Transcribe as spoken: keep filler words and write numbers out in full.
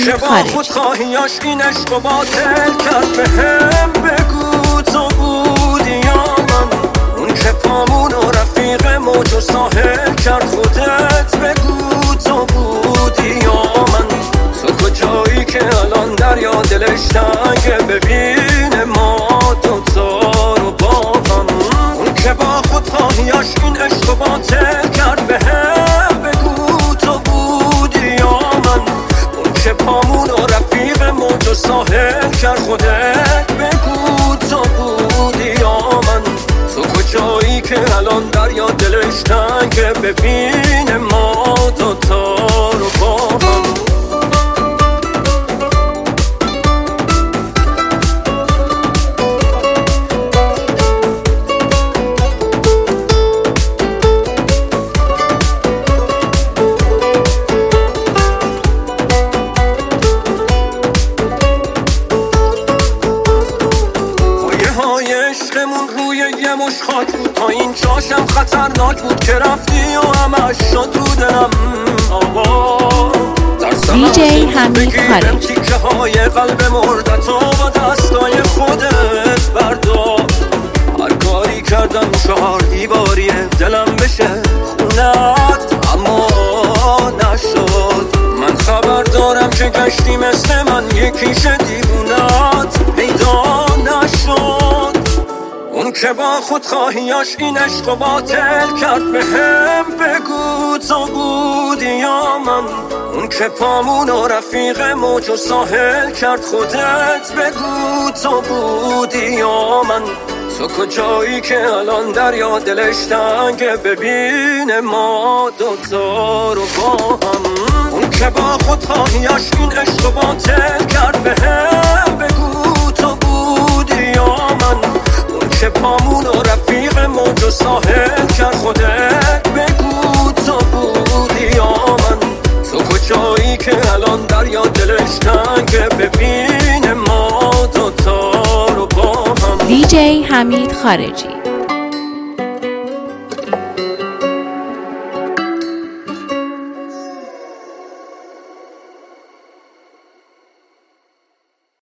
حمید خارجی. خودخواهیاش این عشق و باطل کرد به هم بگو تو بودی یا من، اون که پامون و رفیق موج و ساحل کرد خودت بگو تو بودی یا من. تو کجایی که الان دریا دلش تنگه ببینه ما دوتا رو با هم، اون که با خودخواهیاش این عشق و باطل کرد به هم بگو تو بودی یا من، اون که پامون و رفیق موج و ساحل کرد خودت بگو تو بودی یا من. تو کجایی که الان دریا دلش تنگه ببینه ما دوتا رو با هم. عشقمون روی یه مش خاک بود، تا این جاشم خطرناک بود که رفتی و همش شد تو دلم آوا. دی جی حمید خارجی. تیکه های قلب مردت و با دستای خودت بردار. هر کاری کردم چهار دیواریه دلم بشه خونت اما نشد. من خبر دارم که گشتی مثل من یکیش دیوونت پیدا نشد، اون که با خودخواهیاش این عشق و باطل کرد به هم بگو تو بودی یا من، اون که پامون و رفیق موج و ساحل کرد خودت بگو تو بودی یا من. تو کجایی که الان دریا دلش تنگه ببینه ما دوتا رو با هم، اون که با خودخواهیاش این عشق و باطل کرد به هم بگو تو بودی یا من، اون که پامون و رفیق موج و ساحل کرد خودت بگو تو بودی یا من. تو کجایی که الان دریا دلش تنگه ببینه ما دوتا رو با هم. دی جی حمید خارجی.